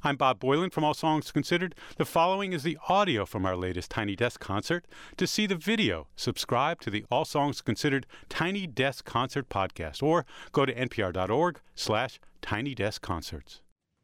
I'm Bob Boylan from All Songs Considered. The following is the audio from our latest Tiny Desk concert. To see the video, subscribe to the All Songs Considered Tiny Desk Concert podcast or go to npr.org/tinydeskconcerts.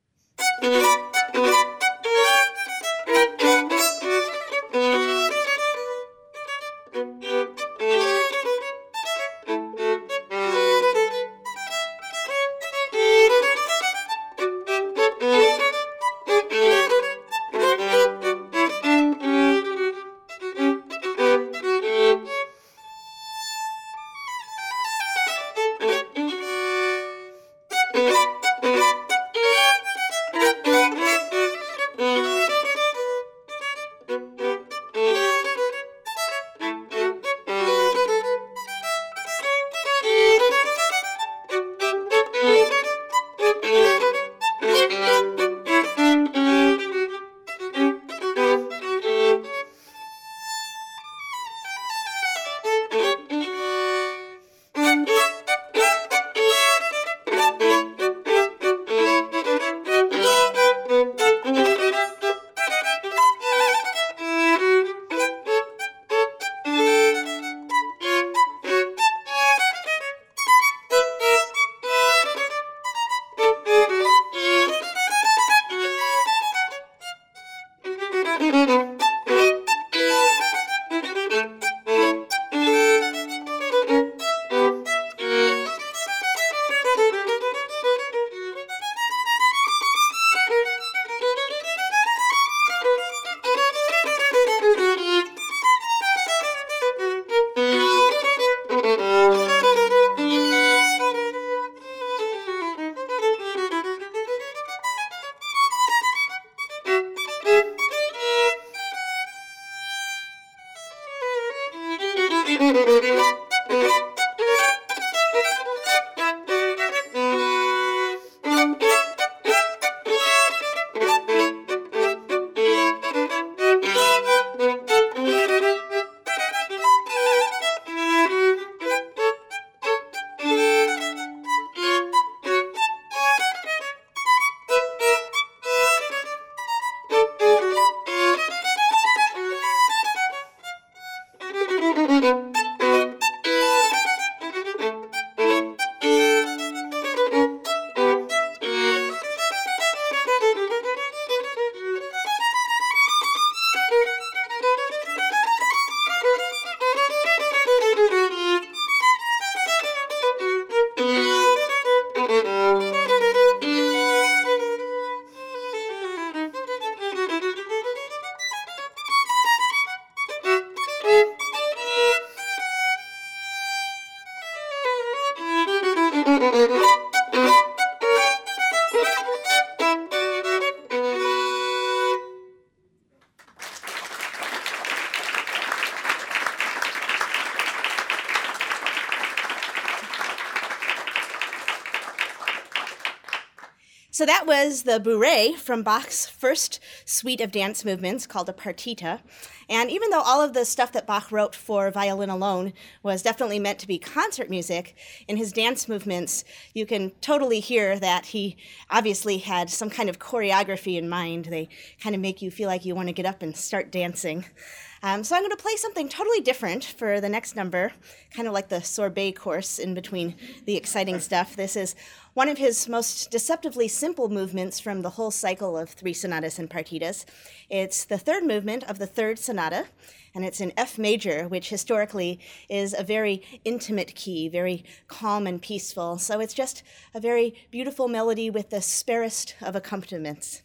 So that was the Bourrée from Bach's first suite of dance movements called a partita. And even though all of the stuff that Bach wrote for violin alone was definitely meant to be concert music, in his dance movements, you can totally hear that he obviously had some kind of choreography in mind. They kind of make you feel like you want to get up and start dancing. So I'm going to play something totally different for the next number, kind of like the sorbet course in between the exciting stuff. This is one of his most deceptively simple movements from the whole cycle of 3 sonatas and partitas. It's the third movement of the third sonata, and it's in F major, which historically is a very intimate key, very calm and peaceful. So it's just a very beautiful melody with the sparest of accompaniments.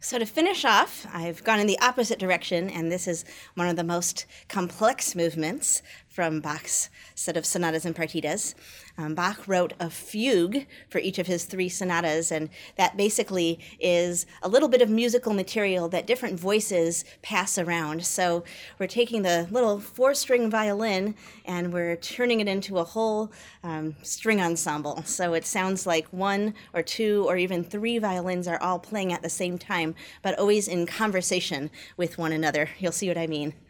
So to finish off, I've gone in the opposite direction, and this is one of the most complex movements from Bach's set of sonatas and partitas. Bach wrote a fugue for each of his 3 sonatas, and that basically is a little bit of musical material that different voices pass around. So we're taking the little 4-string violin and we're turning it into a whole string ensemble. So it sounds like 1 or 2 or even 3 violins are all playing at the same time, but always in conversation with one another. You'll see what I mean.